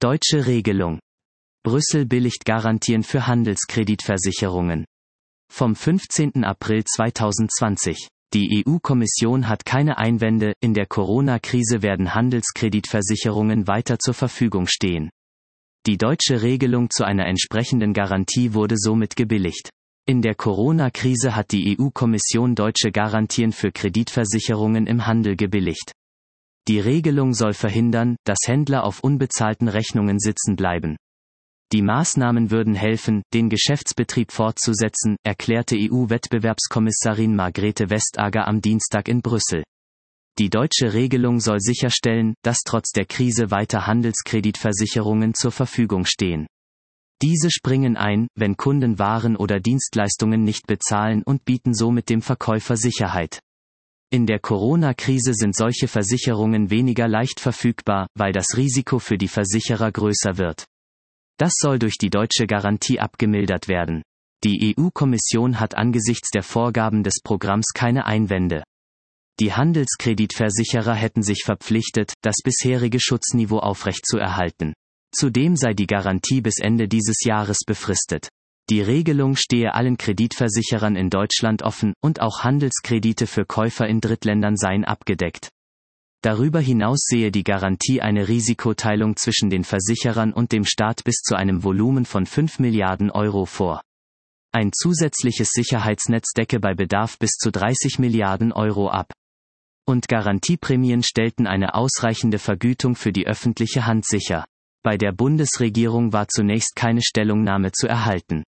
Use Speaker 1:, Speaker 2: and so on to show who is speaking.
Speaker 1: Deutsche Regelung. Brüssel billigt Garantien für Handelskreditversicherungen. Vom 15. April 2020. Die EU-Kommission hat keine Einwände, in der Corona-Krise werden Handelskreditversicherungen weiter zur Verfügung stehen. Die deutsche Regelung zu einer entsprechenden Garantie wurde somit gebilligt. In der Corona-Krise hat die EU-Kommission deutsche Garantien für Kreditversicherungen im Handel gebilligt. Die Regelung soll verhindern, dass Händler auf unbezahlten Rechnungen sitzen bleiben. Die Maßnahmen würden helfen, den Geschäftsbetrieb fortzusetzen, erklärte EU-Wettbewerbskommissarin Margrethe Vestager am Dienstag in Brüssel. Die deutsche Regelung soll sicherstellen, dass trotz der Krise weiter Handelskreditversicherungen zur Verfügung stehen. Diese springen ein, wenn Kunden Waren oder Dienstleistungen nicht bezahlen und bieten somit dem Verkäufer Sicherheit. In der Corona-Krise sind solche Versicherungen weniger leicht verfügbar, weil das Risiko für die Versicherer größer wird. Das soll durch die deutsche Garantie abgemildert werden. Die EU-Kommission hat angesichts der Vorgaben des Programms keine Einwände. Die Handelskreditversicherer hätten sich verpflichtet, das bisherige Schutzniveau aufrechtzuerhalten. Zudem sei die Garantie bis Ende dieses Jahres befristet. Die Regelung stehe allen Kreditversicherern in Deutschland offen, und auch Handelskredite für Käufer in Drittländern seien abgedeckt. Darüber hinaus sehe die Garantie eine Risikoteilung zwischen den Versicherern und dem Staat bis zu einem Volumen von 5 Milliarden Euro vor. Ein zusätzliches Sicherheitsnetz decke bei Bedarf bis zu 30 Milliarden Euro ab. Und Garantieprämien stellten eine ausreichende Vergütung für die öffentliche Hand sicher. Bei der Bundesregierung war zunächst keine Stellungnahme zu erhalten.